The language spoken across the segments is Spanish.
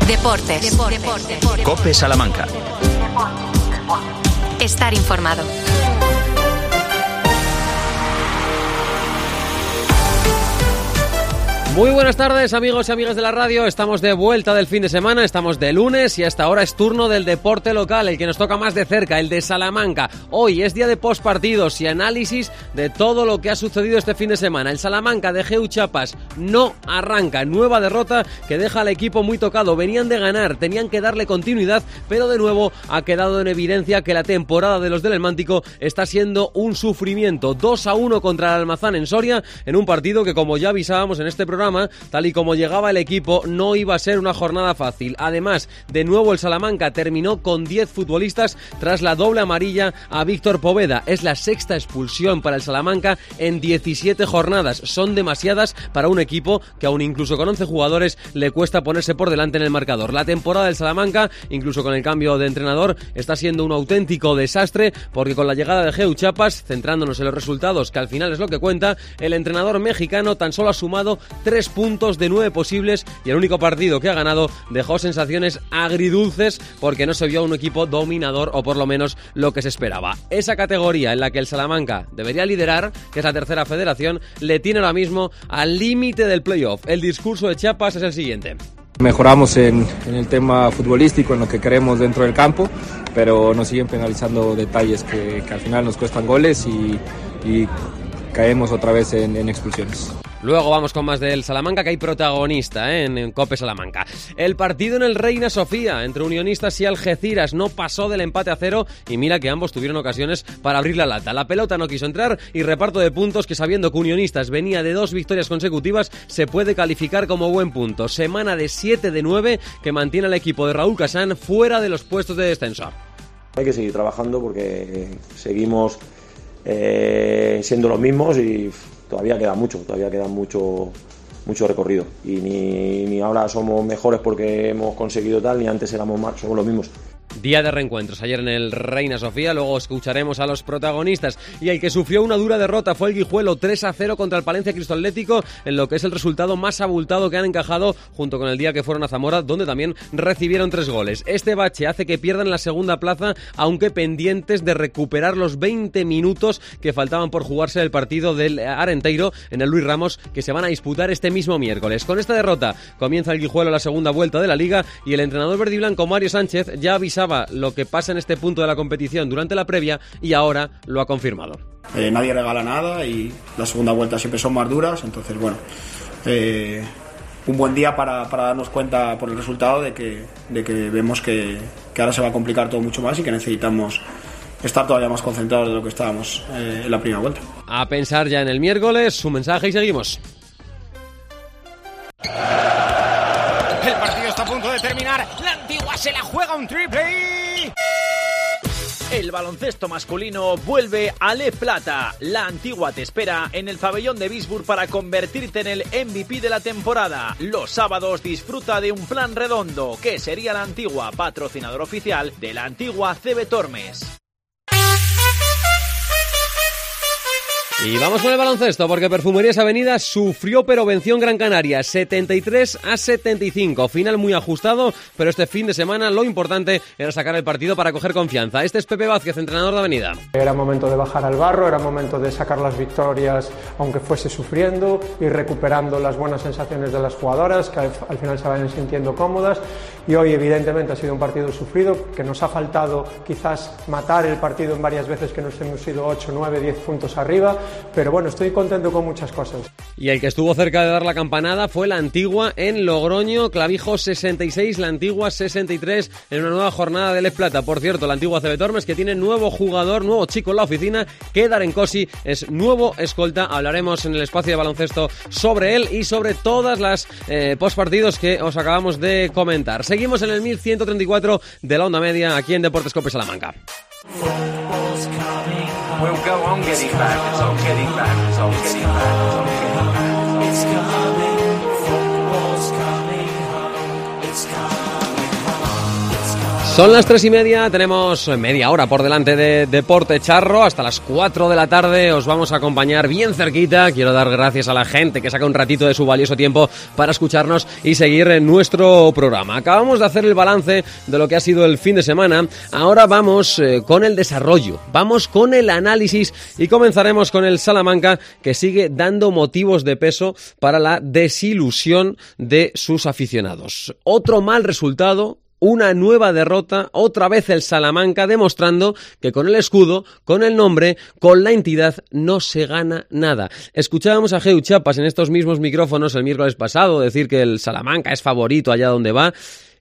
Deportes. COPE Salamanca. Estar informado. Muy buenas tardes, amigos y amigas de la radio. Estamos de vuelta del fin de semana, estamos de lunes y hasta ahora es turno del deporte local, el que nos toca más de cerca, el de Salamanca. Hoy es día de postpartidos y análisis de todo lo que ha sucedido este fin de semana. El Salamanca de GU Chiapas no arranca, nueva derrota que deja al equipo muy tocado. Venían de ganar, tenían que darle continuidad, pero de nuevo ha quedado en evidencia que la temporada de los del Helmántico está siendo un sufrimiento. 2-1 contra el Almazán en Soria, en un partido que, como ya avisábamos en este programa, tal y como llegaba el equipo, no iba a ser una jornada fácil. Además, de nuevo el Salamanca terminó con 10 futbolistas tras la doble amarilla a Víctor Poveda. Es la sexta expulsión para el Salamanca en 17 jornadas. Son demasiadas para un equipo que aún incluso con 11 jugadores le cuesta ponerse por delante en el marcador. La temporada del Salamanca, incluso con el cambio de entrenador, está siendo un auténtico desastre, porque con la llegada de GU Chiapas, centrándonos en los resultados, que al final es lo que cuenta, el entrenador mexicano tan solo ha sumado 3 puntos de 9 posibles y el único partido que ha ganado dejó sensaciones agridulces porque no se vio un equipo dominador, o por lo menos lo que se esperaba. Esa categoría en la que el Salamanca debería liderar, que es la tercera federación, le tiene ahora mismo al límite del playoff. El discurso de Chiapas es el siguiente. Mejoramos en el tema futbolístico, en lo que queremos dentro del campo, pero nos siguen penalizando detalles que al final nos cuestan goles y caemos otra vez en expulsiones. Luego vamos con más del Salamanca, que hay protagonista en COPE Salamanca. El partido en el Reina Sofía entre Unionistas y Algeciras no pasó del empate a 0 y mira que ambos tuvieron ocasiones para abrir la lata. La pelota no quiso entrar y reparto de puntos que, sabiendo que Unionistas venía de 2 victorias consecutivas, se puede calificar como buen punto. Semana de 7 de 9 que mantiene al equipo de Raúl Casán fuera de los puestos de descenso. Hay que seguir trabajando porque seguimos siendo los mismos y todavía queda mucho recorrido, y ni ahora somos mejores porque hemos conseguido tal, ni antes éramos más, somos los mismos. Día de reencuentros ayer en el Reina Sofía, luego escucharemos a los protagonistas, y el que sufrió una dura derrota fue el Guijuelo, 3-0 contra el Palencia Cristo Atlético, en lo que es el resultado más abultado que han encajado, junto con el día que fueron a Zamora, donde también recibieron 3 goles. Este bache hace que pierdan la segunda plaza, aunque pendientes de recuperar los 20 minutos que faltaban por jugarse el partido del Arenteiro en el Luis Ramos, que se van a disputar este mismo miércoles. Con esta derrota comienza el Guijuelo la segunda vuelta de la Liga, y el entrenador verdiblanco Mario Sánchez ya avisaba lo que pasa en este punto de la competición durante la previa, y ahora lo ha confirmado. Nadie regala nada y la segunda vuelta siempre son más duras, entonces bueno, un buen día para darnos cuenta por el resultado de que vemos que ahora se va a complicar todo mucho más y que necesitamos estar todavía más concentrados de lo que estábamos en la primera vuelta. A pensar ya en el miércoles, su mensaje y seguimos. El partido está a punto de terminar. La Antigua se la juega un triple y... El baloncesto masculino vuelve a Le Plata. La Antigua te espera en el pabellón de Bisburg para convertirte en el MVP de la temporada. Los sábados disfruta de un plan redondo, que sería la Antigua, patrocinador oficial de la Antigua CB Tormes. Y vamos con el baloncesto, porque Perfumerías Avenida sufrió pero venció en Gran Canaria, 73-75. Final muy ajustado, pero este fin de semana lo importante era sacar el partido para coger confianza. Este es Pepe Vázquez, entrenador de Avenida. Era momento de bajar al barro, era momento de sacar las victorias, aunque fuese sufriendo, y recuperando las buenas sensaciones de las jugadoras, que al final se vayan sintiendo cómodas. Y hoy evidentemente ha sido un partido sufrido, que nos ha faltado quizás matar el partido en varias veces, que nos hemos ido 8, 9, 10 puntos arriba. Pero bueno, estoy contento con muchas cosas. Y el que estuvo cerca de dar la campanada fue la Antigua en Logroño, clavijo 66, la Antigua 63 en una nueva jornada de Les Plata. Por cierto, la Antigua CB Tormes, que tiene nuevo jugador, nuevo chico en la oficina, que Darren Cosi es nuevo escolta. Hablaremos en el espacio de baloncesto sobre él y sobre todas las postpartidos que os acabamos de comentar. Seguimos en el 1134 de la onda media, aquí en Deportes COPE Salamanca. We'll go on getting back, it's on getting back, it's on getting back, it's on getting back. It's coming, football's coming home, it's coming home, it's coming. Son las 3:30, tenemos media hora por delante de Deporte Charro. Hasta las 4 de la tarde os vamos a acompañar bien cerquita. Quiero dar gracias a la gente que saca un ratito de su valioso tiempo para escucharnos y seguir en nuestro programa. Acabamos de hacer el balance de lo que ha sido el fin de semana. Ahora vamos con el desarrollo, vamos con el análisis y comenzaremos con el Salamanca, que sigue dando motivos de peso para la desilusión de sus aficionados. Otro mal resultado, una nueva derrota, otra vez el Salamanca demostrando que con el escudo, con el nombre, con la entidad no se gana nada. Escuchábamos a Geu Chapas en estos mismos micrófonos el miércoles pasado decir que el Salamanca es favorito allá donde va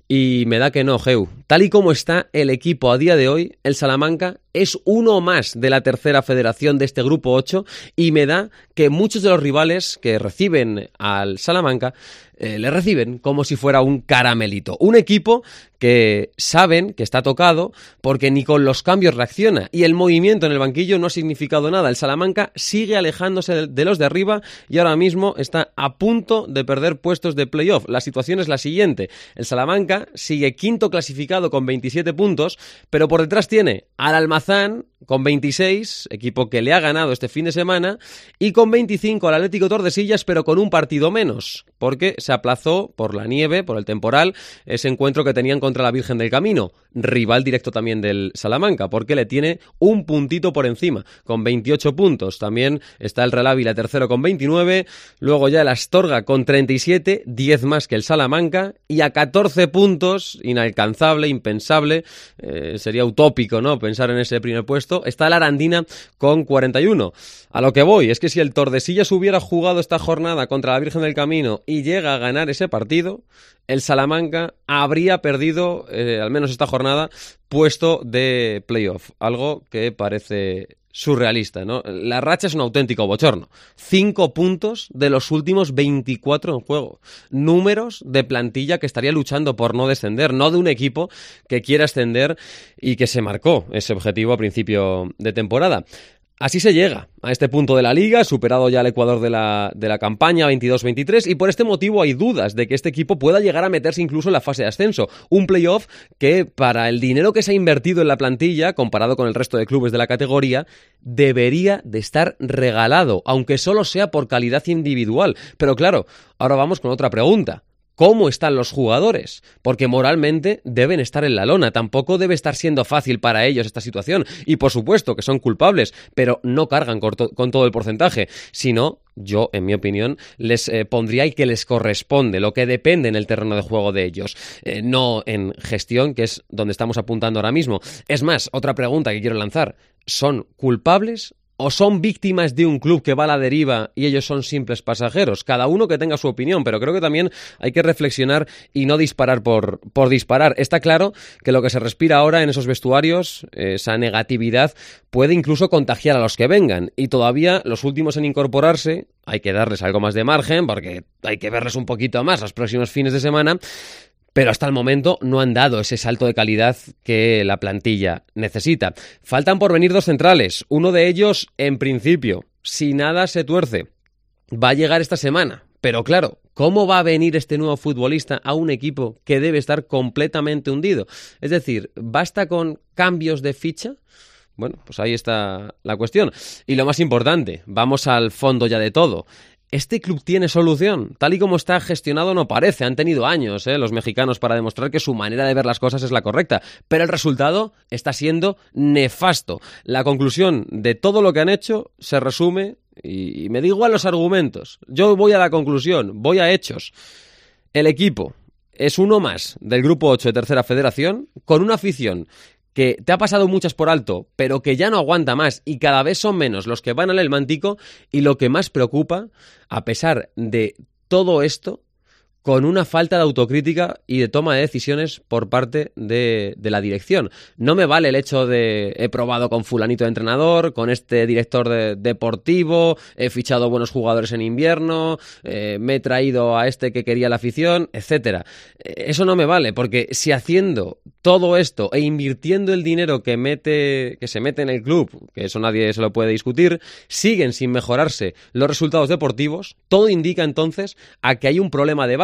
y me da que no, Geu. Tal y como está el equipo a día de hoy, el Salamanca es uno más de la tercera federación de este grupo 8 y me da que muchos de los rivales que reciben al Salamanca le reciben como si fuera un caramelito. Un equipo que saben que está tocado porque ni con los cambios reacciona y el movimiento en el banquillo no ha significado nada. El Salamanca sigue alejándose de los de arriba y ahora mismo está a punto de perder puestos de playoff. La situación es la siguiente. El Salamanca sigue quinto clasificado con 27 puntos, pero por detrás tiene al Almazán con 26, equipo que le ha ganado este fin de semana, y con 25 al Atlético Tordesillas, pero con un partido menos, porque se aplazó por la nieve, por el temporal, ese encuentro que tenían contra la Virgen del Camino, rival directo también del Salamanca, porque le tiene un puntito por encima, con 28 puntos. También está el Real Ávila tercero con 29, luego ya el Astorga con 37, 10 más que el Salamanca, y a 14 puntos, inalcanzable, impensable, sería utópico, ¿no?, pensar en ese primer puesto, está la Arandina con 41. A lo que voy es que si el Tordesillas hubiera jugado esta jornada contra la Virgen del Camino y llega a ganar ese partido, el Salamanca habría perdido, al menos esta jornada, puesto de playoff. Algo que parece surrealista, ¿no? La racha es un auténtico bochorno. 5 puntos de los últimos 24 en juego. Números de plantilla que estaría luchando por no descender, no de un equipo que quiera ascender y que se marcó ese objetivo a principio de temporada. Así se llega a este punto de la Liga, superado ya el Ecuador de la campaña 22-23, y por este motivo hay dudas de que este equipo pueda llegar a meterse incluso en la fase de ascenso. Un playoff que, para el dinero que se ha invertido en la plantilla, comparado con el resto de clubes de la categoría, debería de estar regalado, aunque solo sea por calidad individual. Pero claro, ahora vamos con otra pregunta. ¿Cómo están los jugadores? Porque moralmente deben estar en la lona. Tampoco debe estar siendo fácil para ellos esta situación. Y por supuesto que son culpables, pero no cargan con todo el porcentaje. Si no, yo, en mi opinión, les pondría y que les corresponde, lo que depende en el terreno de juego de ellos. No en gestión, que es donde estamos apuntando ahora mismo. Es más, otra pregunta que quiero lanzar. ¿Son culpables o son víctimas de un club que va a la deriva y ellos son simples pasajeros? Cada uno que tenga su opinión, pero creo que también hay que reflexionar y no disparar por disparar. Está claro que lo que se respira ahora en esos vestuarios, esa negatividad, puede incluso contagiar a los que vengan. Y todavía los últimos en incorporarse, hay que darles algo más de margen, porque hay que verles un poquito más los próximos fines de semana. Pero hasta el momento no han dado ese salto de calidad que la plantilla necesita. Faltan por venir 2 centrales. Uno de ellos, en principio, si nada se tuerce, va a llegar esta semana. Pero claro, ¿cómo va a venir este nuevo futbolista a un equipo que debe estar completamente hundido? Es decir, ¿basta con cambios de ficha? Bueno, pues ahí está la cuestión. Y lo más importante, vamos al fondo ya de todo. ¿Este club tiene solución? Tal y como está gestionado no parece. Han tenido años los mexicanos para demostrar que su manera de ver las cosas es la correcta. Pero el resultado está siendo nefasto. La conclusión de todo lo que han hecho se resume, y me da igual los argumentos. Yo voy a la conclusión, voy a hechos. El equipo es uno más del Grupo 8 de Tercera Federación, con una afición que te ha pasado muchas por alto, pero que ya no aguanta más y cada vez son menos los que van al Elmántico, y lo que más preocupa, a pesar de todo esto, con una falta de autocrítica y de toma de decisiones por parte de la dirección. No me vale el hecho de he probado con fulanito de entrenador, con este director deportivo, he fichado buenos jugadores en invierno, me he traído a este que quería la afición, etcétera. Eso no me vale, porque si haciendo todo esto e invirtiendo el dinero que se mete en el club, que eso nadie se lo puede discutir, siguen sin mejorarse los resultados deportivos, todo indica entonces a que hay un problema de base.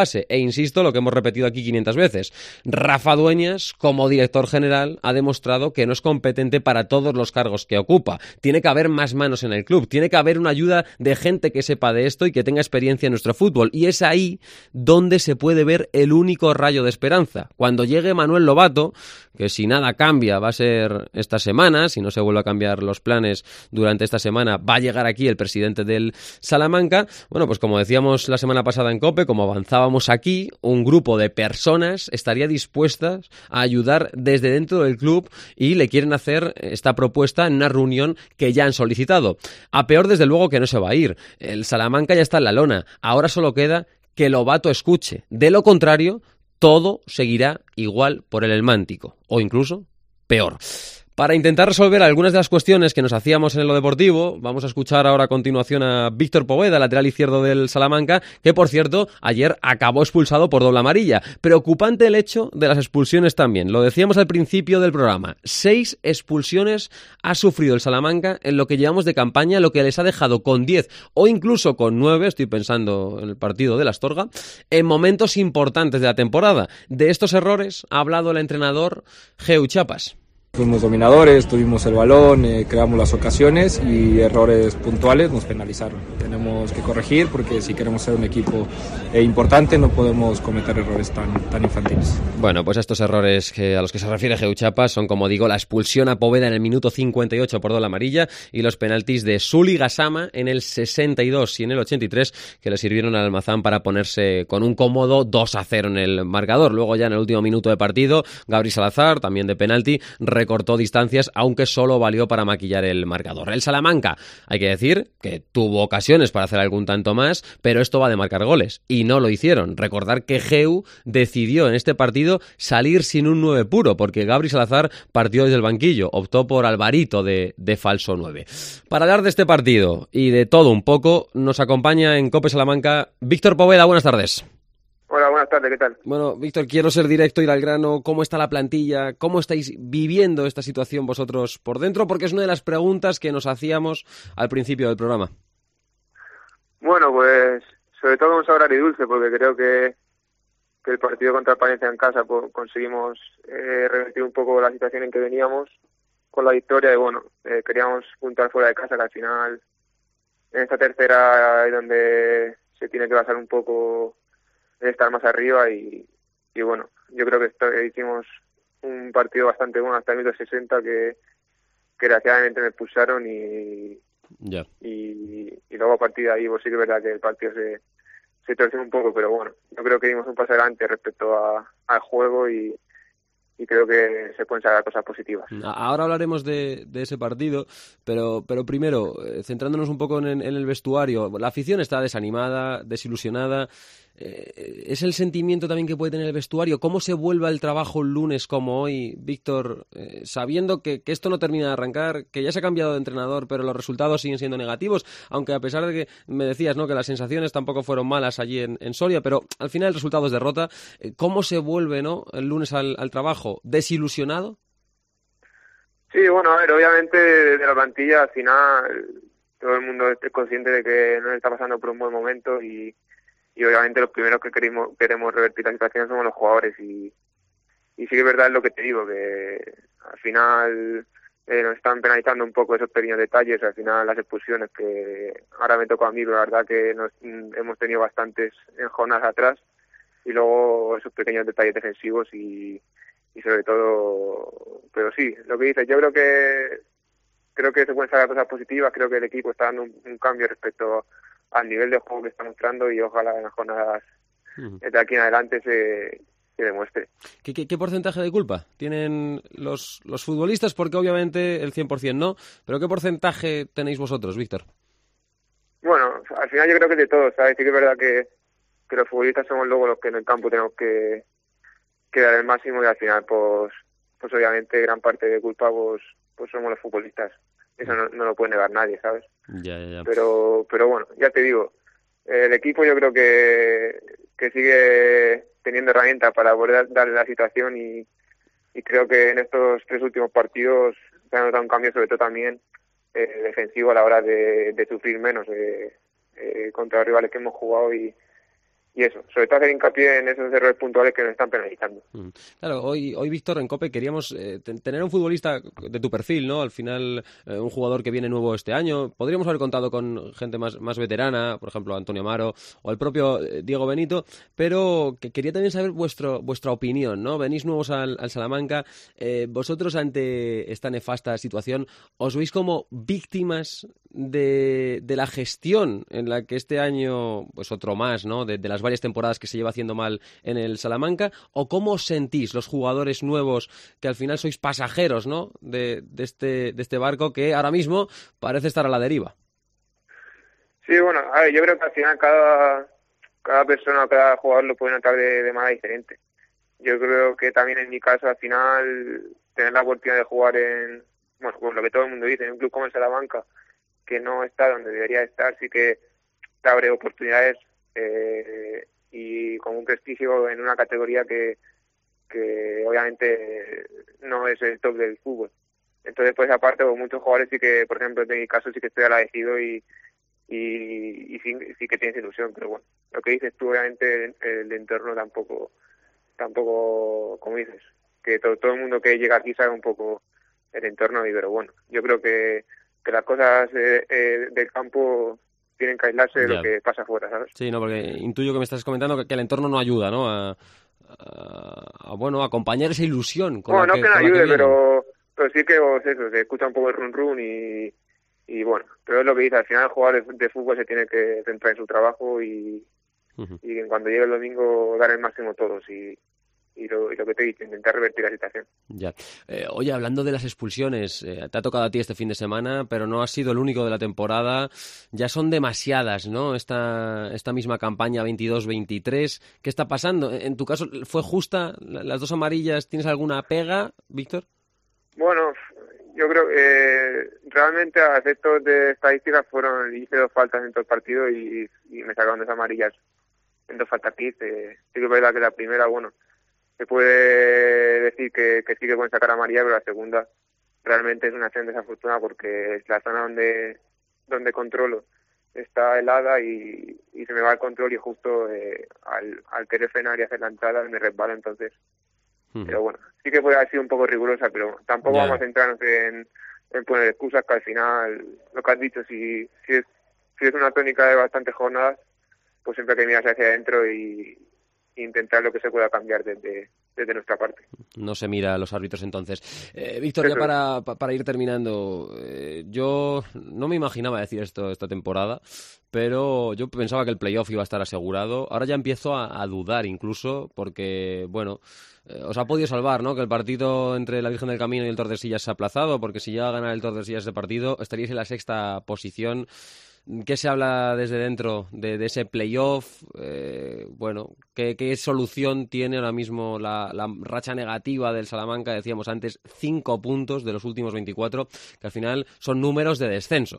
base. E insisto, lo que hemos repetido aquí 500 veces. Rafa Dueñas, como director general, ha demostrado que no es competente para todos los cargos que ocupa. Tiene que haber más manos en el club, tiene que haber una ayuda de gente que sepa de esto y que tenga experiencia en nuestro fútbol. Y es ahí donde se puede ver el único rayo de esperanza. Cuando llegue Manuel Lobato, que si nada cambia va a ser esta semana, si no se vuelve a cambiar los planes durante esta semana, va a llegar aquí el presidente del Salamanca. Bueno, pues como decíamos la semana pasada en COPE, como avanzábamos aquí, un grupo de personas estaría dispuestas a ayudar desde dentro del club y le quieren hacer esta propuesta en una reunión que ya han solicitado. A peor, desde luego, que no se va a ir. El Salamanca ya está en la lona. Ahora solo queda que Lobato escuche. De lo contrario, todo seguirá igual por el Helmántico, o incluso peor. Para intentar resolver algunas de las cuestiones que nos hacíamos en lo deportivo, vamos a escuchar ahora a continuación a Víctor Poveda, lateral izquierdo del Salamanca, que por cierto ayer acabó expulsado por doble amarilla. Preocupante el hecho de las expulsiones también, lo decíamos al principio del programa. 6 expulsiones ha sufrido el Salamanca en lo que llevamos de campaña, lo que les ha dejado con 10 o incluso con 9, estoy pensando en el partido de la Astorga, en momentos importantes de la temporada. De estos errores ha hablado el entrenador Geu Chapas. Fuimos dominadores, tuvimos el balón, creamos las ocasiones y errores puntuales nos penalizaron. Tenemos que corregir porque si queremos ser un equipo importante no podemos cometer errores tan infantiles. Bueno, pues estos errores a los que se refiere Geu Chapas son, como digo, la expulsión a Poveda en el minuto 58 por doble amarilla y los penaltis de Suli Gassama en el 62 y en el 83 que le sirvieron al Almazán para ponerse con un cómodo 2-0 en el marcador. Luego ya en el último minuto de partido, Gabri Salazar, también de penalti, recortó distancias, aunque solo valió para maquillar el marcador. El Salamanca, hay que decir que tuvo ocasiones para hacer algún tanto más, pero esto va de marcar goles, y no lo hicieron. Recordar que Geu decidió en este partido salir sin un 9 puro, porque Gabri Salazar partió desde el banquillo, optó por Alvarito de falso 9. Para hablar de este partido y de todo un poco, nos acompaña en COPE Salamanca Víctor Poveda. Buenas tardes. Hola, buenas tardes, ¿qué tal? Bueno, Víctor, quiero ser directo, ir al grano. ¿Cómo está la plantilla? ¿Cómo estáis viviendo esta situación vosotros por dentro? Porque es una de las preguntas que nos hacíamos al principio del programa. Bueno, pues sobre todo un sabor agridulce, porque creo que el partido contra el Palencia en casa pues, conseguimos revertir un poco la situación en que veníamos con la victoria y bueno, queríamos puntuar fuera de casa, que al final en esta tercera es donde se tiene que basar un poco en estar más arriba y bueno, yo creo que hicimos un partido bastante bueno hasta el minuto 60 que desgraciadamente me expulsaron y luego a partir de ahí pues sí que es verdad que el partido se torció un poco, pero bueno, yo creo que dimos un paso adelante respecto al juego y creo que se pueden sacar cosas positivas. Ahora hablaremos de ese partido, pero primero, centrándonos un poco en el vestuario, la afición está desanimada, desilusionada. ¿Es el sentimiento también que puede tener el vestuario? ¿Cómo se vuelve al trabajo un lunes como hoy, Víctor, sabiendo que esto no termina de arrancar, que ya se ha cambiado de entrenador, pero los resultados siguen siendo negativos, aunque a pesar de que me decías, ¿no?, que las sensaciones tampoco fueron malas allí en Soria, pero al final el resultado es derrota? ¿Cómo se vuelve, ¿no?, el lunes al trabajo? ¿Desilusionado? Sí, bueno, a ver, obviamente desde la plantilla al final todo el mundo es consciente de que no está pasando por un buen momento y obviamente los primeros que queremos revertir la situación somos los jugadores y sí que es verdad lo que te digo, que al final nos están penalizando un poco esos pequeños detalles, al final las expulsiones que ahora me tocó a mí, pero la verdad que hemos tenido bastantes en jornadas atrás y luego esos pequeños detalles defensivos y sobre todo, pero sí, lo que dices, yo creo que se pueden sacar cosas positivas, creo que el equipo está dando un cambio respecto al nivel de juego que está mostrando y ojalá en las jornadas de aquí en adelante se demuestre. ¿Qué porcentaje de culpa tienen los futbolistas? Porque obviamente el 100% no, pero ¿qué porcentaje tenéis vosotros, Víctor? Bueno, al final yo creo que de todo, ¿sabes? Sí que es verdad que los futbolistas somos luego los que en el campo tenemos que dar el máximo y al final pues obviamente gran parte de culpa pues somos los futbolistas. Eso no lo puede negar nadie, ¿sabes? Ya. Pero bueno, ya te digo, el equipo yo creo que sigue teniendo herramientas para poder darle la situación y creo que en estos 3 últimos partidos se ha notado un cambio, sobre todo también defensivo a la hora de sufrir menos contra los rivales que hemos jugado y eso, sobre todo hacer hincapié en esos errores puntuales que nos están penalizando. Claro, hoy Víctor, en COPE queríamos tener un futbolista de tu perfil, ¿no? Al final, un jugador que viene nuevo este año. Podríamos haber contado con gente más veterana, por ejemplo, Antonio Amaro o el propio Diego Benito, pero que quería también saber vuestra opinión, ¿no? Venís nuevos al Salamanca. Vosotros, ante esta nefasta situación, ¿os veis como víctimas de la gestión en la que este año, pues otro más, ¿no? De las varias temporadas que se lleva haciendo mal en el Salamanca, o cómo os sentís los jugadores nuevos que al final sois pasajeros, ¿no? de este barco que ahora mismo parece estar a la deriva? Sí, bueno, a ver, yo creo que al final cada persona o cada jugador lo puede notar de manera diferente. Yo creo que también en mi caso, al final, tener la oportunidad de jugar en, bueno, pues lo que todo el mundo dice, en un club como el Salamanca, que no está donde debería estar, sí que te abre oportunidades y con un prestigio en una categoría que obviamente no es el top del fútbol. Entonces, pues aparte, muchos jugadores sí que, por ejemplo, en mi caso sí que estoy agradecido y sí que tienes ilusión, pero bueno, lo que dices tú, obviamente, el entorno tampoco, como dices, que todo el mundo que llega aquí sabe un poco el entorno, pero bueno, yo creo que las cosas del campo tienen que aislarse de lo que pasa afuera, ¿sabes? Sí, no, porque intuyo que me estás comentando que el entorno no ayuda, ¿no? A acompañar esa ilusión. Bueno, no que no ayude, pero sí que eso, se escucha un poco el run y bueno, pero es lo que dice, al final el jugador de fútbol se tiene que centrar en su trabajo y cuando llegue el domingo dar el máximo todos y lo que te he dicho, intentar revertir la situación. Ya. Oye, hablando de las expulsiones, te ha tocado a ti este fin de semana, pero no has sido el único de la temporada. Ya son demasiadas, ¿no? Esta misma campaña 22-23. ¿Qué está pasando? En tu caso, ¿fue justa las 2 amarillas? ¿Tienes alguna pega, Víctor? Bueno, yo creo que realmente a efectos de estadísticas hice 2 faltas en todo el partido y me sacaron 2 amarillas en 2 faltas que hice. Sí que es verdad que la primera, bueno, se puede decir que sí que pueden sacar amarilla, pero la segunda realmente es una acción desafortunada porque es la zona donde controlo está helada y se me va el control y justo al querer frenar y hacer la entrada me resbala, entonces. Pero bueno, sí que puede haber sido un poco rigurosa, pero tampoco vamos a centrarnos en poner excusas, que al final, lo que has dicho, si es una tónica de bastantes jornadas, pues siempre hay que mirar hacia adentro y intentar lo que se pueda cambiar desde nuestra parte. No se mira a los árbitros entonces. Víctor, ya para ir terminando, yo no me imaginaba decir esto esta temporada, pero yo pensaba que el playoff iba a estar asegurado. Ahora ya empiezo a dudar incluso, porque, bueno, os ha podido salvar, ¿no? Que el partido entre la Virgen del Camino y el Tordesillas se ha aplazado, porque si llega a ganar el Tordesillas ese partido, estaríais en la 6ª posición. ¿Qué se habla desde dentro de ese playoff? Bueno, ¿qué solución tiene ahora mismo la racha negativa del Salamanca? Decíamos antes, 5 puntos de los últimos 24, que al final son números de descenso.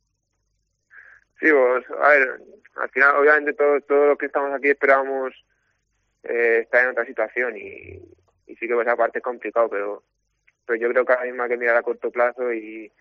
Sí, pues, a ver, al final, obviamente, todo lo que estamos aquí esperábamos estar en otra situación y sí que pues aparte es complicado, pero yo creo que ahora mismo hay que mirar a corto plazo y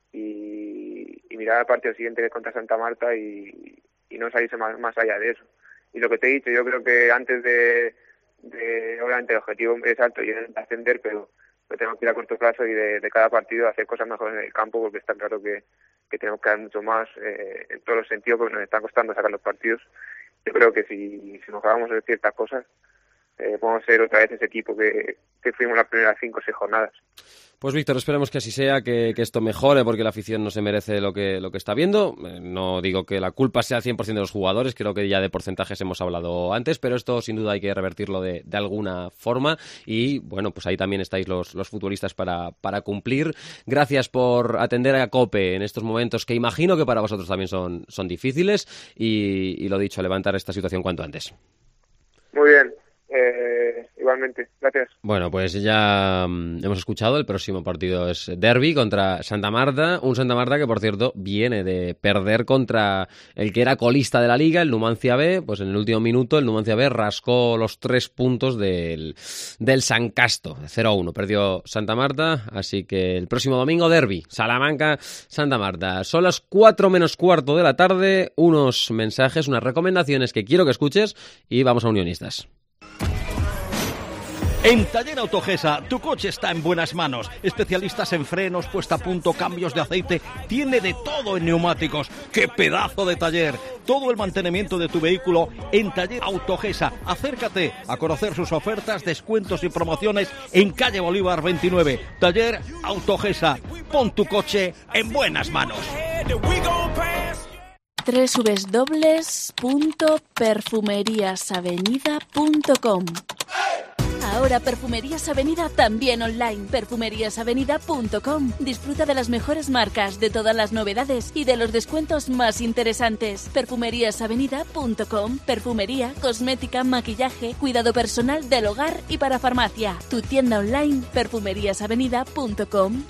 mirar al partido siguiente, que es contra Santa Marta, y no salirse más allá de eso. Y lo que te he dicho, yo creo que antes de obviamente el objetivo es alto y es ascender, pero tenemos que ir a corto plazo y de cada partido hacer cosas mejores en el campo, porque está claro que tenemos que dar mucho más en todos los sentidos, porque nos está costando sacar los partidos. Yo creo que si mejoramos en ciertas cosas, podemos ser otra vez ese equipo que fuimos las primeras 5 o 6 jornadas. Pues Víctor, esperemos que así sea, que esto mejore, porque la afición no se merece lo que está viendo. No digo que la culpa sea al 100% de los jugadores, creo que ya de porcentajes hemos hablado antes, pero esto sin duda hay que revertirlo de alguna forma y bueno, pues ahí también estáis los futbolistas para cumplir. Gracias por atender a COPE en estos momentos que imagino que para vosotros también son difíciles y lo dicho, levantar esta situación cuanto antes. Muy bien. Igualmente, gracias. Bueno, pues ya hemos escuchado, el próximo partido es derbi contra Santa Marta, un Santa Marta que, por cierto, viene de perder contra el que era colista de la Liga, el Numancia B. Pues en el último minuto el Numancia B rascó los 3 puntos del San Casto, 0-1, perdió Santa Marta, así que el próximo domingo derbi, Salamanca-Santa Marta. Son las 4 menos cuarto de la tarde, unos mensajes, unas recomendaciones que quiero que escuches y vamos a Unionistas. En Taller Autogesa, tu coche está en buenas manos. Especialistas en frenos, puesta a punto, cambios de aceite. Tiene de todo en neumáticos. ¡Qué pedazo de taller! Todo el mantenimiento de tu vehículo en Taller Autogesa. Acércate a conocer sus ofertas, descuentos y promociones en calle Bolívar 29. Taller Autogesa. Pon tu coche en buenas manos. www.perfumeriasavenida.com. Ahora Perfumerías Avenida también online. Perfumeriasavenida.com. Disfruta de las mejores marcas, de todas las novedades y de los descuentos más interesantes. Perfumeriasavenida.com. Perfumería, cosmética, maquillaje, cuidado personal del hogar y para farmacia. Tu tienda online, perfumeriasavenida.com.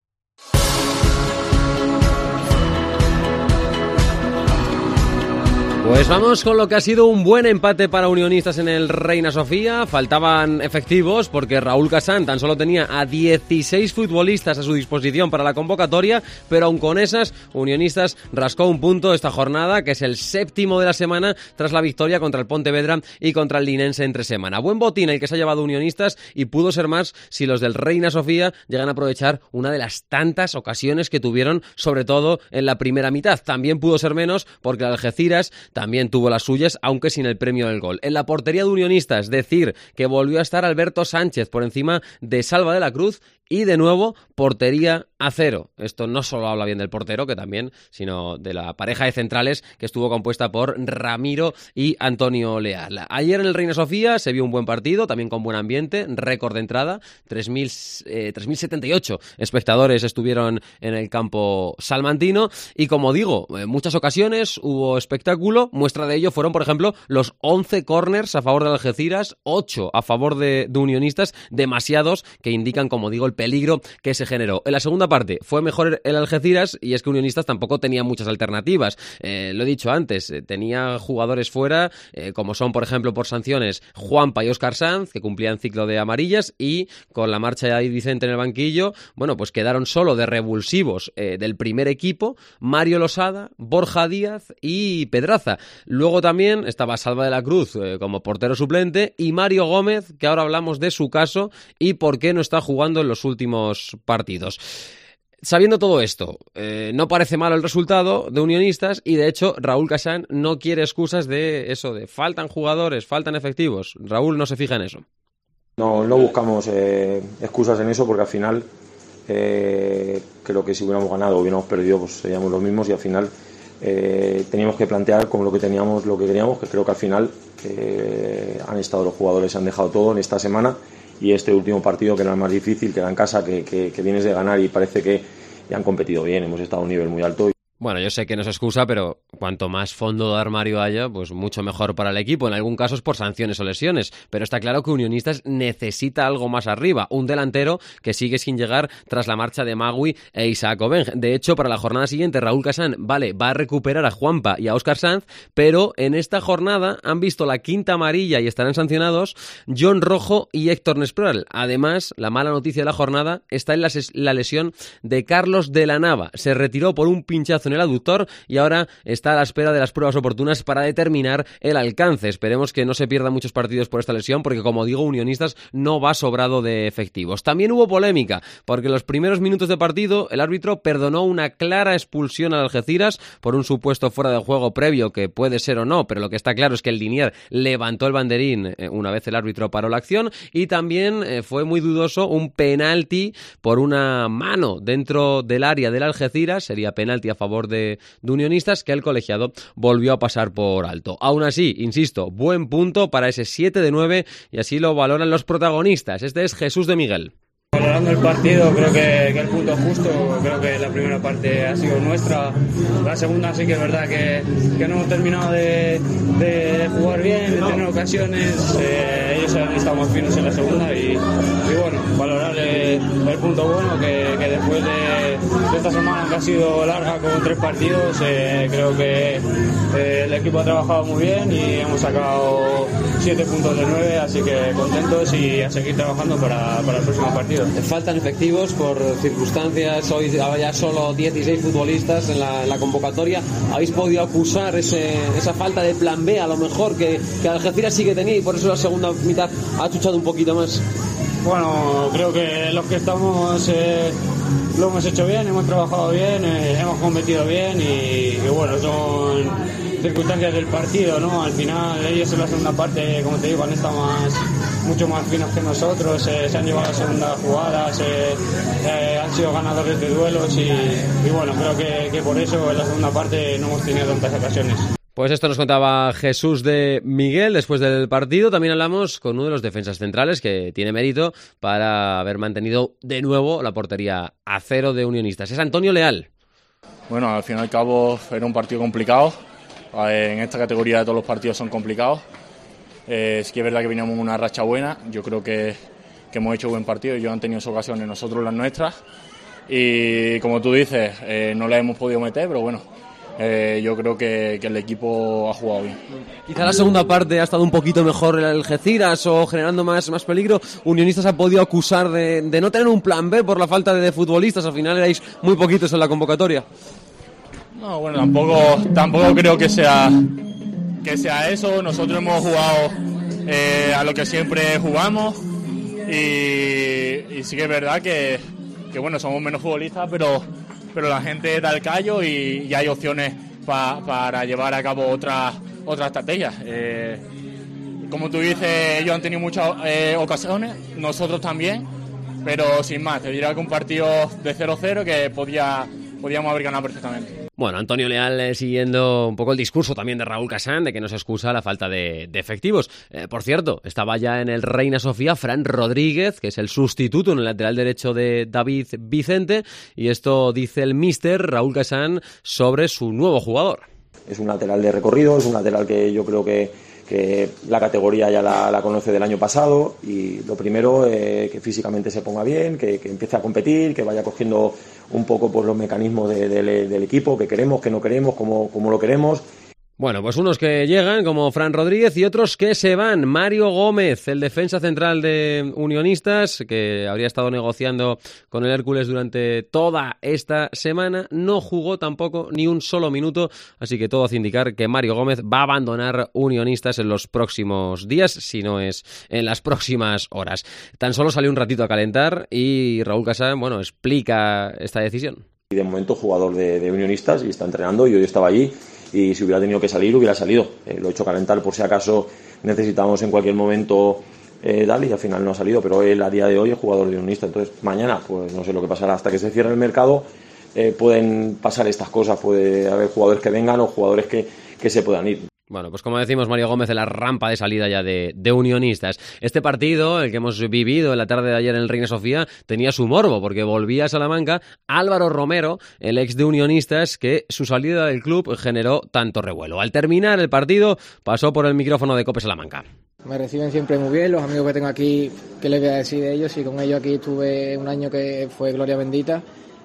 Pues vamos con lo que ha sido un buen empate para Unionistas en el Reina Sofía. Faltaban efectivos porque Raúl Casán tan solo tenía a 16 futbolistas a su disposición para la convocatoria, pero aun con esas, Unionistas rascó un punto esta jornada, que es el 7º de la semana tras la victoria contra el Pontevedra y contra el Linense entre semana. Buen botín el que se ha llevado Unionistas y pudo ser más si los del Reina Sofía llegan a aprovechar una de las tantas ocasiones que tuvieron, sobre todo en la primera mitad. También pudo ser menos porque el Algeciras también tuvo las suyas, aunque sin el premio del gol. En la portería de Unionistas, decir que volvió a estar Alberto Sánchez por encima de Salva de la Cruz y de nuevo portería a 0. Esto no solo habla bien del portero, que también, sino de la pareja de centrales que estuvo compuesta por Ramiro y Antonio Leal. Ayer en el Reina Sofía se vio un buen partido, también con buen ambiente, récord de entrada, 3.078 espectadores estuvieron en el campo salmantino y, como digo, en muchas ocasiones hubo espectáculo. Muestra de ello fueron, por ejemplo, los 11 córners a favor de Algeciras, 8 a favor de Unionistas, demasiados que indican, como digo, el peligro que se generó. En la segunda parte fue mejor el Algeciras y es que Unionistas tampoco tenía muchas alternativas. Lo he dicho antes, tenía jugadores fuera, como son, por ejemplo, por sanciones, Juanpa y Óscar Sanz, que cumplían ciclo de amarillas, y con la marcha de David Vicente en el banquillo, bueno, pues quedaron solo de revulsivos del primer equipo Mario Losada, Borja Díaz y Pedraza. Luego también estaba Salva de la Cruz como portero suplente y Mario Gómez, que ahora hablamos de su caso y por qué no está jugando en los últimos partidos. Sabiendo todo esto, no parece malo el resultado de Unionistas y, de hecho, Raúl Casán no quiere excusas de eso, de faltan jugadores, faltan efectivos. Raúl no se fija en eso. No buscamos excusas en eso, porque al final creo que si hubiéramos ganado o hubiéramos perdido, pues seríamos los mismos, y al final teníamos que plantear como lo que queríamos, que creo que al final han estado los jugadores, han dejado todo en esta semana. Y este último partido, que era el más difícil, que era en casa, que vienes de ganar y parece que ya han competido bien, hemos estado a un nivel muy alto. Bueno, yo sé que no es excusa, pero cuanto más fondo de armario haya, pues mucho mejor para el equipo. En algún caso es por sanciones o lesiones, pero está claro que Unionistas necesita algo más arriba. Un delantero que sigue sin llegar tras la marcha de Magui e Isaac Obeng. De hecho, para la jornada siguiente, Raúl Casán, va a recuperar a Juanpa y a Óscar Sanz, pero en esta jornada han visto la quinta amarilla y estarán sancionados John Rojo y Héctor Nesproral. Además, la mala noticia de la jornada está en la lesión de Carlos de la Nava. Se retiró por un pinchazo en el aductor y ahora está a la espera de las pruebas oportunas para determinar el alcance. Esperemos que no se pierdan muchos partidos por esta lesión, porque, como digo, Unionistas no va sobrado de efectivos. También hubo polémica, porque en los primeros minutos de partido el árbitro perdonó una clara expulsión al Algeciras por un supuesto fuera de juego previo, que puede ser o no, pero lo que está claro es que el linier levantó el banderín una vez el árbitro paró la acción, y también fue muy dudoso un penalti por una mano dentro del área del Algeciras. Sería penalti a favor de Unionistas, que el colegiado volvió a pasar por alto. Aún así, insisto, buen punto para ese 7 de 9, y así lo valoran los protagonistas. Este es Jesús de Miguel. Valorando el partido, creo que el punto justo. Creo que la primera parte ha sido nuestra. La segunda sí que es verdad que no hemos terminado de jugar bien, de tener ocasiones. Ellos se han estado más finos en la segunda y bueno, valorar el punto bueno que después de esta semana que ha sido larga con 3 partidos, creo que el equipo ha trabajado muy bien y hemos sacado 7 puntos de 9, así que contentos y a seguir trabajando para el próximo partido. Faltan efectivos por circunstancias, hoy había solo 16 futbolistas en la convocatoria. ¿Habéis podido acusar esa falta de plan B a lo mejor que Algeciras sí que tenía y por eso la segunda mitad ha chuchado un poquito más? Bueno, creo que los que estamos lo hemos hecho bien, hemos trabajado bien, hemos competido bien y bueno, son circunstancias del partido, ¿no? Al final ellos en la segunda parte, como te digo, han estado mucho más finos que nosotros, se han llevado a la segunda jugada, han sido ganadores de duelos y bueno, creo que por eso en la segunda parte no hemos tenido tantas ocasiones. Pues esto nos contaba Jesús de Miguel después del partido. También hablamos con uno de los defensas centrales que tiene mérito para haber mantenido de nuevo la portería a 0 de Unionistas. Es Antonio Leal. Bueno, al fin y al cabo era un partido complicado. En esta categoría de todos los partidos son complicados. Sí que es verdad que veníamos en una racha buena. Yo creo que hemos hecho buen partido. Ellos han tenido sus ocasiones, nosotros las nuestras. Y como tú dices, no las hemos podido meter, pero bueno. Yo creo que el equipo ha jugado bien. Quizá la segunda parte ha estado un poquito mejor el Algeciras o generando más peligro. Unionistas ha podido acusar de no tener un plan B por la falta de futbolistas. Al final erais muy poquitos en la convocatoria. No, bueno, tampoco creo que sea eso. Nosotros hemos jugado a lo que siempre jugamos y sí que es verdad que bueno, somos menos futbolistas, pero la gente da el callo y hay opciones para llevar a cabo otras estrategias. Como tú dices, ellos han tenido muchas ocasiones, nosotros también, pero sin más, te diría que un partido de 0-0 que podíamos haber ganado perfectamente. Bueno, Antonio Leal siguiendo un poco el discurso también de Raúl Casán de que no se excusa la falta de efectivos. Por cierto, estaba ya en el Reina Sofía Fran Rodríguez, que es el sustituto en el lateral derecho de David Vicente, y esto dice el míster Raúl Casán sobre su nuevo jugador. Es un lateral de recorrido, es un lateral que yo creo que la categoría ya la conoce del año pasado y lo primero, que físicamente se ponga bien, que empiece a competir, que vaya cogiendo un poco por los mecanismos del equipo, que queremos, que no queremos, cómo lo queremos. Bueno, pues unos que llegan, como Fran Rodríguez, y otros que se van. Mario Gómez, el defensa central de Unionistas, que habría estado negociando con el Hércules durante toda esta semana, no jugó tampoco ni un solo minuto, así que todo hace indicar que Mario Gómez va a abandonar Unionistas en los próximos días, si no es en las próximas horas. Tan solo salió un ratito a calentar y Raúl Casán, bueno, explica esta decisión. Y de momento jugador de Unionistas y está entrenando y hoy estaba allí. Y si hubiera tenido que salir, hubiera salido. Lo he hecho calentar por si acaso necesitamos en cualquier momento darle y al final no ha salido, pero él a día de hoy es jugador de Unionista. Entonces mañana, pues no sé lo que pasará hasta que se cierre el mercado, pueden pasar estas cosas, puede haber jugadores que vengan o jugadores que se puedan ir. Bueno, pues como decimos, Mario Gómez en la rampa de salida ya de Unionistas. Este partido, el que hemos vivido en la tarde de ayer en el Reina Sofía, tenía su morbo, porque volvía a Salamanca Álvaro Romero, el ex de Unionistas, que su salida del club generó tanto revuelo. Al terminar el partido, pasó por el micrófono de COPE Salamanca. Me reciben siempre muy bien, los amigos que tengo aquí, ¿qué les voy a decir de ellos? Y con ellos aquí estuve un año que fue gloria bendita.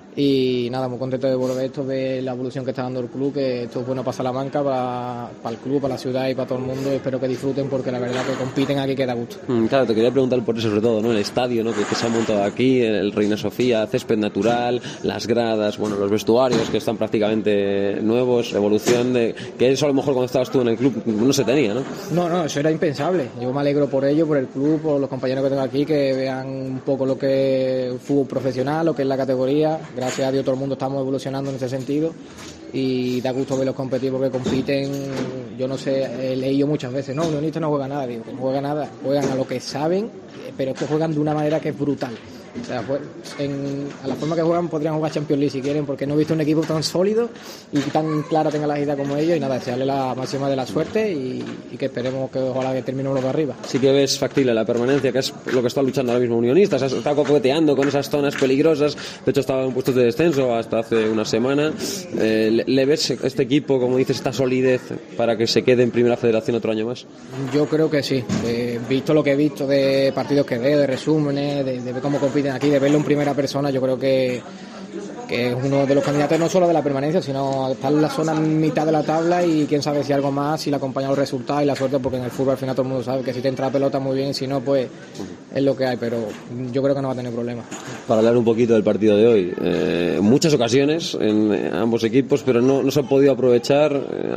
Y nada, muy contento de volver esto, de la evolución que está dando el club, que esto es bueno para Salamanca, para el club, para la ciudad y para todo el mundo. Espero que disfruten porque la verdad que compiten aquí que da gusto. Claro, te quería preguntar por eso sobre todo, ¿no? El estadio, ¿no? que se ha montado aquí, el Reina Sofía, césped natural, las gradas, bueno, los vestuarios que están prácticamente nuevos, evolución de que eso a lo mejor cuando estabas tú en el club no se tenía, ¿no? No, eso era impensable. Yo me alegro por ello, por el club, por los compañeros que tengo aquí, que vean un poco lo que es el fútbol profesional, lo que es la categoría. Gracias a Dios todo el mundo estamos evolucionando en ese sentido y da gusto verlos competir porque compiten. Yo no sé, he leído muchas veces, no, Unionistas no juega nada, digo, no juega nada, juegan a lo que saben, pero es que juegan de una manera que es brutal. O sea, pues, a la forma que juegan podrían jugar Champions League si quieren, porque no he visto un equipo tan sólido y tan claro tenga la idea como ellos. Y nada, desearle la máxima de la suerte y que esperemos que ojalá que termine uno de arriba. Sí que ves factible la permanencia, que es lo que está luchando ahora mismo Unionistas. Está coqueteando con esas zonas peligrosas. De hecho, estaba en puestos de descenso hasta hace una semana. ¿Le ves este equipo, como dices, esta solidez para que se quede en Primera Federación otro año más? Yo creo que sí. Visto lo que he visto de partidos que veo, de resúmenes, de ver cómo compiten aquí, de verlo en primera persona, yo creo que es uno de los candidatos no solo de la permanencia, sino está en la zona mitad de la tabla y quién sabe si algo más, si le acompaña los resultados y la suerte, porque en el fútbol al final todo el mundo sabe que si te entra la pelota muy bien y si no, pues es lo que hay, pero yo creo que no va a tener problemas. Para hablar un poquito del partido de hoy, muchas ocasiones en ambos equipos, pero no se ha podido aprovechar.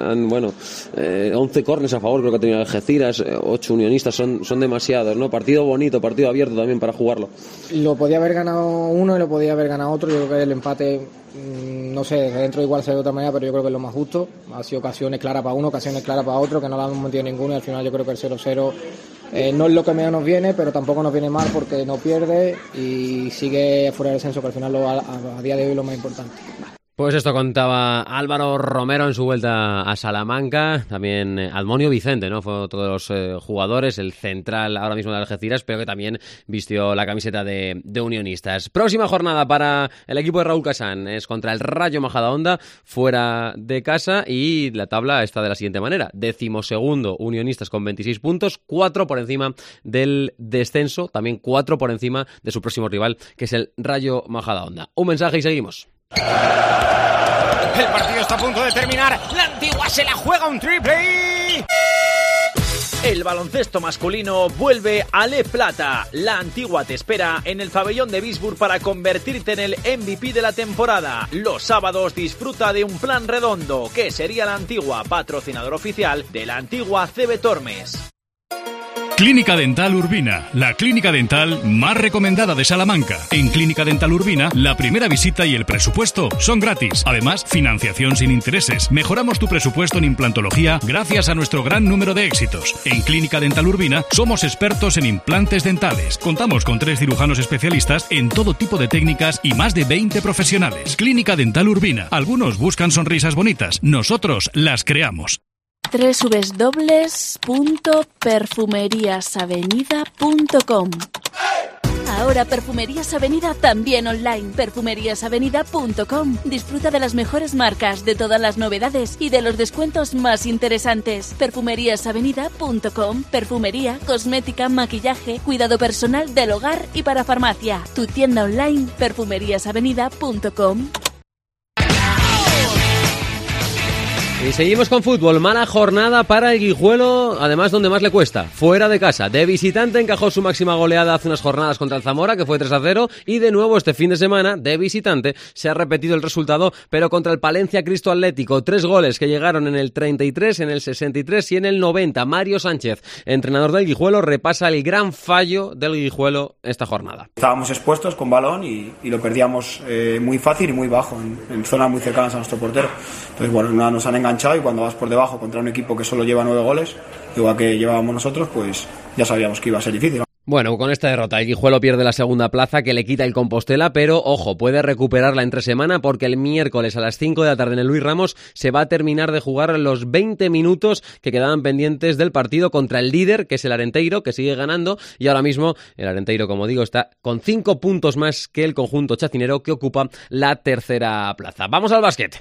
11 córneres a favor creo que ha tenido Algeciras, 8 Unionistas, son demasiados, ¿no? Partido bonito, partido abierto también para jugarlo. Lo podía haber ganado uno y lo podía haber ganado otro. Yo creo que el empate, no sé, dentro igual se ve de otra manera, pero yo creo que es lo más justo. Ha sido ocasiones claras para uno, ocasiones claras para otro, que no la hemos metido ninguno, y al final yo creo que el 0-0 no es lo que menos nos viene, pero tampoco nos viene mal porque no pierde y sigue fuera del descenso, que al final a día de hoy es lo más importante. Pues esto contaba Álvaro Romero en su vuelta a Salamanca. También Admonio Vicente, ¿no? Fue otro de los jugadores, el central ahora mismo de Algeciras, pero que también vistió la camiseta de Unionistas. Próxima jornada para el equipo de Raúl Casán es contra el Rayo Majadahonda, fuera de casa, y la tabla está de la siguiente manera: 12º Unionistas con 26 puntos, 4 por encima del descenso, también 4 por encima de su próximo rival, que es el Rayo Majadahonda. Un mensaje y seguimos. El partido está a punto de terminar. La Antigua se la juega un triple y... El baloncesto masculino vuelve a Le Plata. La Antigua te espera en el pabellón de Bisburg para convertirte en el MVP de la temporada. Los sábados disfruta de un plan redondo, que sería La Antigua, patrocinador oficial de la Antigua CB Tormes. Clínica Dental Urbina, la clínica dental más recomendada de Salamanca. En Clínica Dental Urbina, la primera visita y el presupuesto son gratis. Además, financiación sin intereses. Mejoramos tu presupuesto en implantología gracias a nuestro gran número de éxitos. En Clínica Dental Urbina somos expertos en implantes dentales. Contamos con 3 cirujanos especialistas en todo tipo de técnicas y más de 20 profesionales. Clínica Dental Urbina. Algunos buscan sonrisas bonitas. Nosotros las creamos. www.perfumeriasavenida.com. Ahora Perfumerías Avenida también online. Perfumeriasavenida.com. Disfruta de las mejores marcas, de todas las novedades y de los descuentos más interesantes. Perfumeriasavenida.com. Perfumería, cosmética, maquillaje, cuidado personal del hogar y para farmacia. Tu tienda online, perfumeriasavenida.com. Y seguimos con fútbol. Mala jornada para el Guijuelo, además donde más le cuesta, fuera de casa. De visitante encajó su máxima goleada hace unas jornadas contra el Zamora, que fue 3-0, y de nuevo este fin de semana, de visitante, se ha repetido el resultado, pero contra el Palencia Cristo Atlético. 3 goles que llegaron en el 33, en el 63 y en el 90. Mario Sánchez, entrenador del Guijuelo, repasa el gran fallo del Guijuelo esta jornada. Estábamos expuestos con balón y lo perdíamos muy fácil y muy bajo, en zonas muy cercanas a nuestro portero. Entonces, bueno, nos han enganchado, y cuando vas por debajo contra un equipo que solo lleva 9 goles, igual que llevábamos nosotros, pues ya sabíamos que iba a ser difícil. Bueno, con esta derrota el Guijuelo pierde la segunda plaza, que le quita el Compostela, pero ojo, puede recuperarla entre semana, porque el miércoles a las 5 de la tarde en el Luis Ramos se va a terminar de jugar los 20 minutos que quedaban pendientes del partido contra el líder, que es el Arenteiro, que sigue ganando, y ahora mismo el Arenteiro, como digo, está con 5 puntos más que el conjunto chacinero, que ocupa la tercera plaza. Vamos al básquet.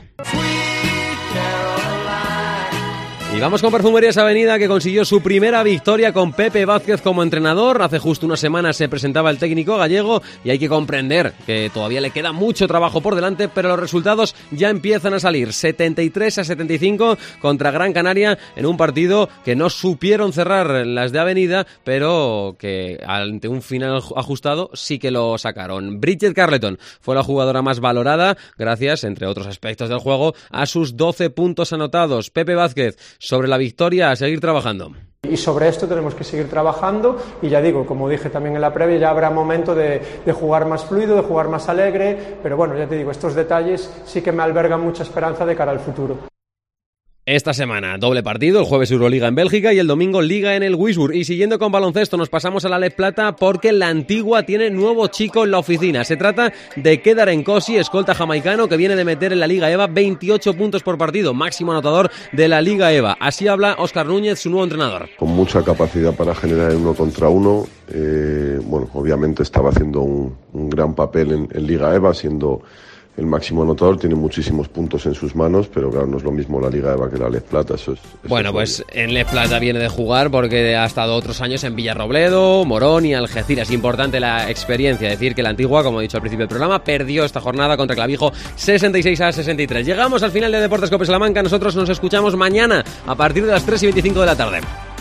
Y vamos con Perfumerías Avenida, que consiguió su primera victoria con Pepe Vázquez como entrenador. Hace justo una semana se presentaba el técnico gallego y hay que comprender que todavía le queda mucho trabajo por delante, pero los resultados ya empiezan a salir. 73-75 contra Gran Canaria, en un partido que no supieron cerrar las de Avenida, pero que ante un final ajustado sí que lo sacaron. Bridget Carleton fue la jugadora más valorada, gracias, entre otros aspectos del juego, a sus 12 puntos anotados. Pepe Vázquez, sobre la victoria, a seguir trabajando. Y sobre esto tenemos que seguir trabajando, y ya digo, como dije también en la previa, ya habrá momento de jugar más fluido, de jugar más alegre, pero bueno, ya te digo, estos detalles sí que me albergan mucha esperanza de cara al futuro. Esta semana, doble partido, el jueves Euroliga en Bélgica y el domingo Liga en el Wisburg. Y siguiendo con baloncesto, nos pasamos a la Lez Plata porque la Antigua tiene nuevo chico en la oficina. Se trata de Kedar Nkosi, escolta jamaicano que viene de meter en la Liga EVA 28 puntos por partido, máximo anotador de la Liga EVA. Así habla Óscar Núñez, su nuevo entrenador. Con mucha capacidad para generar el 1 contra 1. Bueno, obviamente estaba haciendo un gran papel en Liga EVA, siendo el máximo anotador, tiene muchísimos puntos en sus manos, pero claro, no es lo mismo la Liga EVA que la Lez Plata. Bueno, pues en Lez Plata viene de jugar porque ha estado otros años en Villarrobledo, Morón y Algeciras. Importante la experiencia, decir que la Antigua, como he dicho al principio del programa, perdió esta jornada contra Clavijo 66-63. Llegamos al final de Deportes Cope Salamanca. Nosotros nos escuchamos mañana a partir de las 3:25 de la tarde.